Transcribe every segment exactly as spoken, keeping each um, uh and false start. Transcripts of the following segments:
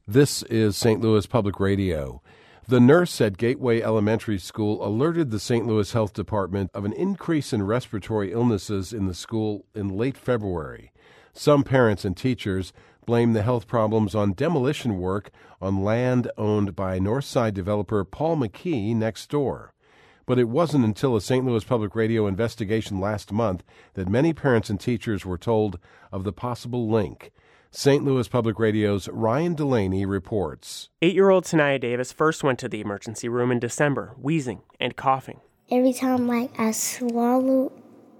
This is Saint Louis Public Radio. The nurse at Gateway Elementary School alerted the Saint Louis Health Department of an increase in respiratory illnesses in the school in late February. Some parents and teachers blame the health problems on demolition work on land owned by Northside developer Paul McKee next door. But it wasn't until a Saint Louis Public Radio investigation last month that many parents and teachers were told of the possible link. Saint Louis Public Radio's Ryan Delaney reports. Eight-year-old Sanaya Davis first went to the emergency room in December, wheezing and coughing. Every time like I swallow,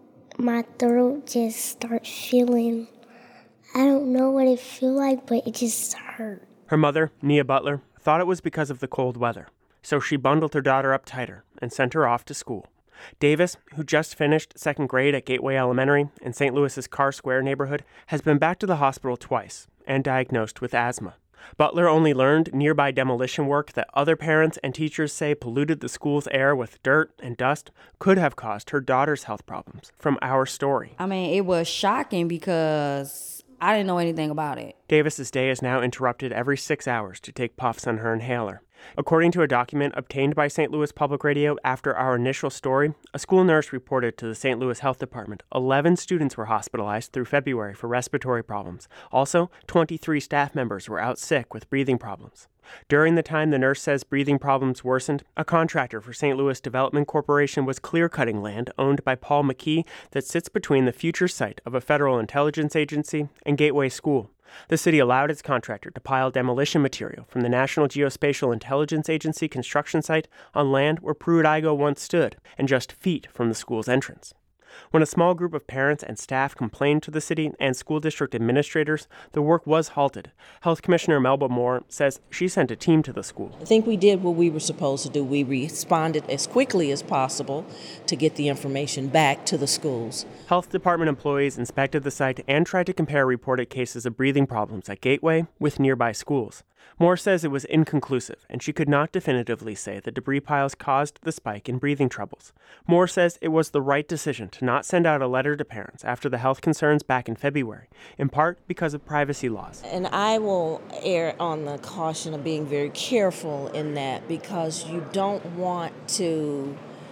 my throat just starts feeling, I don't know what it feels like, but it just hurt. Her mother, Nia Butler, thought it was because of the cold weather, so she bundled her daughter up tighter and sent her off to school. Davis, who just finished second grade at Gateway Elementary in Saint Louis's Carr Square neighborhood, has been back to the hospital twice and diagnosed with asthma. Butler only learned nearby demolition work that other parents and teachers say polluted the school's air with dirt and dust could have caused her daughter's health problems from our story. I mean, it was shocking because I didn't know anything about it. Davis's day is now interrupted every six hours to take puffs on her inhaler. According to a document obtained by Saint Louis Public Radio after our initial story, a school nurse reported to the Saint Louis Health Department eleven students were hospitalized through February for respiratory problems. Also, twenty-three staff members were out sick with breathing problems. During the time the nurse says breathing problems worsened, a contractor for Saint Louis Development Corporation was clear-cutting land owned by Paul McKee that sits between the future site of a federal intelligence agency and Gateway School. The city allowed its contractor to pile demolition material from the National Geospatial Intelligence Agency construction site on land where Pruitt-Igoe once stood, and just feet from the school's entrance. When a small group of parents and staff complained to the city and school district administrators, the work was halted. Health Commissioner Melba Moore says she sent a team to the school. I think we did what we were supposed to do. We responded as quickly as possible to get the information back to the schools. Health Department employees inspected the site and tried to compare reported cases of breathing problems at Gateway with nearby schools. Moore says it was inconclusive, and she could not definitively say the debris piles caused the spike in breathing troubles. Moore says it was the right decision to not send out a letter to parents after the health concerns back in February, in part because of privacy laws. And I will err on the caution of being very careful in that, because you don't want to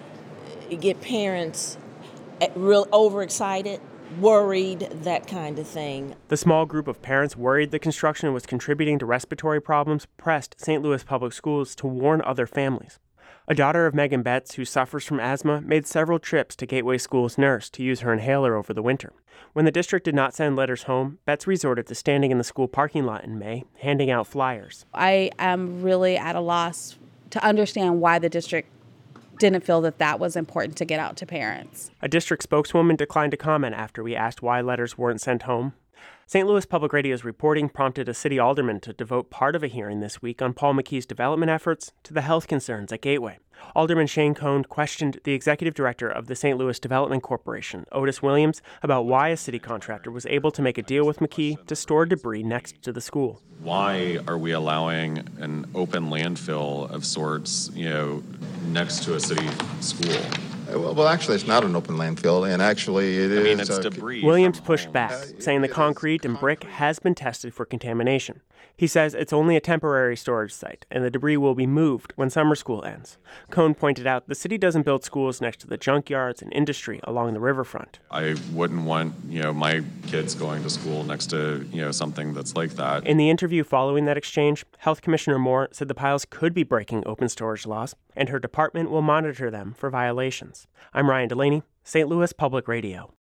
get parents real overexcited, worried, that kind of thing. The small group of parents worried the construction was contributing to respiratory problems pressed Saint Louis Public Schools to warn other families. A daughter of Megan Betts, who suffers from asthma, made several trips to Gateway School's nurse to use her inhaler over the winter. When the district did not send letters home, Betts resorted to standing in the school parking lot in May, handing out flyers. I am really at a loss to understand why the district didn't feel that that was important to get out to parents. A district spokeswoman declined to comment after we asked why letters weren't sent home. Saint Louis Public Radio's reporting prompted a city alderman to devote part of a hearing this week on Paul McKee's development efforts to the health concerns at Gateway. Alderman Shane Cohn questioned the executive director of the Saint Louis Development Corporation, Otis Williams, about why a city contractor was able to make a deal with McKee to store debris next to the school. Why are we allowing an open landfill of sorts, you know, next to a city school? Well, well, actually, it's not an open landfill, and actually it I is... mean, it's uh, debris. Williams pushed back, saying the concrete and brick has been tested for contamination. He says it's only a temporary storage site, and the debris will be moved when summer school ends. Cohn pointed out the city doesn't build schools next to the junkyards and industry along the riverfront. I wouldn't want, you know, my kids going to school next to, you know, something that's like that. In the interview following that exchange, Health Commissioner Moore said the piles could be breaking open storage laws, and her department will monitor them for violations. I'm Ryan Delaney, Saint Louis Public Radio.